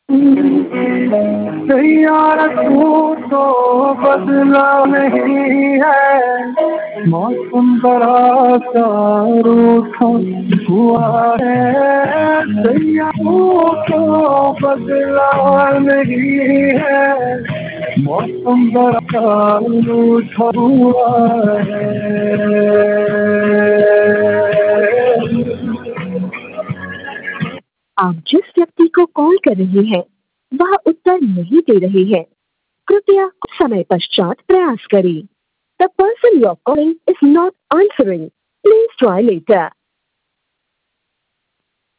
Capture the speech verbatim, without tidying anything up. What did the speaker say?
यार तू तो बदला नहीं है, मौसम बड़ा सा रूठा हुआ है। सैया तू तो बदला नहीं है, मौसम बड़ा सा रूठा हुआ है। आप जिस व्यक्ति को कॉल कर रहे हैं वह उत्तर नहीं दे रहे हैं। कृपया कुछ समय पश्चात प्रयास करें। The person you are calling is not answering. Please try later.